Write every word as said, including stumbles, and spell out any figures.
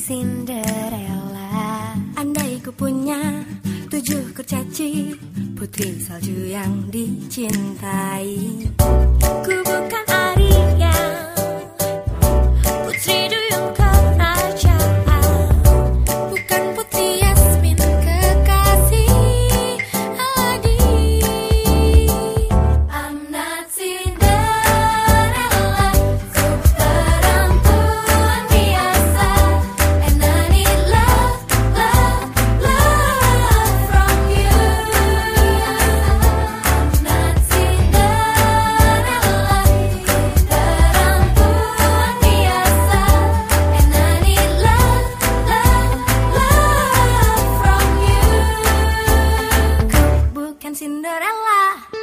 Cinderella. Andai ku punya tujuh kurcaci, putri salju yang dicintai. Ku bukan Aria, putri duyung kerajaan, bukan putri Yasmin kekasih Aladin. I'm not Cinderella, ku perempuan biasa, and I need love, love, love from you. I'm not Cinderella, ku perempuan biasa, and I need love, love, love from you. Ku bukan Cinderella.